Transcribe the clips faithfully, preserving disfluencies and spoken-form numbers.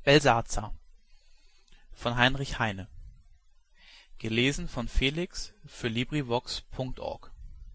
Belsazar von Heinrich Heine. Gelesen von Felix für LibriVox Punkt org.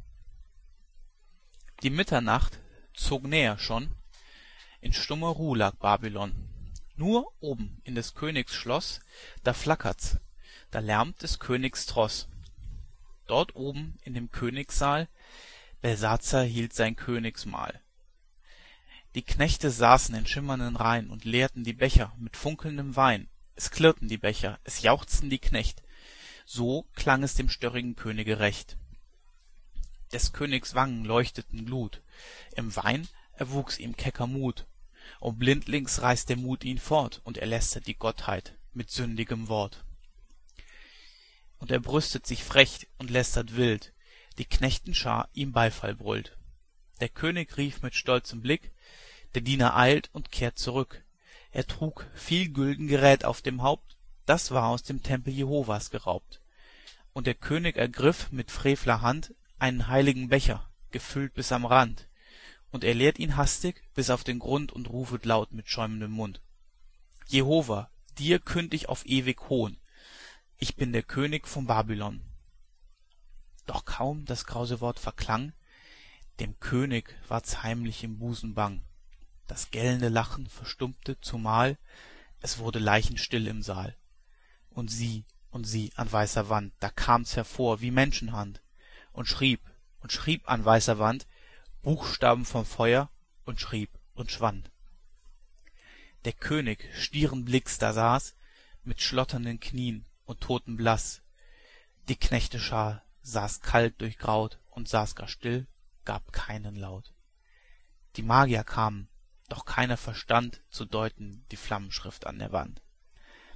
Die Mitternacht zog näher schon, in stummer Ruh lag Babylon. Nur oben in des Königs Schloss, da flackert's, da lärmt des Königs Tross. Dort oben in dem Königssaal, Belsazar hielt sein Königsmahl. Die Knechte saßen in schimmernden Reihen und leerten die Becher mit funkelndem Wein. Es klirrten die Becher, es jauchzten die Knecht. So klang es dem störrigen Könige recht. Des Königs Wangen leuchteten Glut, im Wein erwuchs ihm kecker Mut. Und blindlings reißt der Mut ihn fort, und er lästert die Gottheit mit sündigem Wort. Und er brüstet sich frech und lästert wild, die Knechtenschar ihm Beifall brüllt. Der König rief mit stolzem Blick, der Diener eilt und kehrt zurück. Er trug viel gülden Gerät auf dem Haupt, das war aus dem Tempel Jehovas geraubt. Und der König ergriff mit frevler Hand einen heiligen Becher, gefüllt bis am Rand, und er leert ihn hastig bis auf den Grund und rufet laut mit schäumendem Mund: Jehova, dir künd ich auf ewig Hohn, ich bin der König von Babylon. Doch kaum das grause Wort verklang, dem König ward's heimlich im Busen bang. Das gellende Lachen verstummte, zumal es wurde leichenstill im Saal. Und sieh, und sieh, an weißer Wand, da kam's hervor wie Menschenhand, und schrieb, und schrieb an weißer Wand, Buchstaben vom Feuer, und schrieb und schwand. Der König stieren Blicks da saß, mit schlotternden Knien und totenblaß. Die Knechteschar saß kalt durchgraut und saß gar still, gab keinen Laut. Die Magier kamen, doch keiner verstand zu deuten die Flammenschrift an der Wand.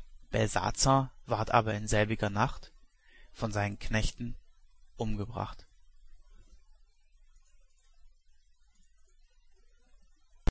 Belsazar ward aber in selbiger Nacht von seinen Knechten umgebracht.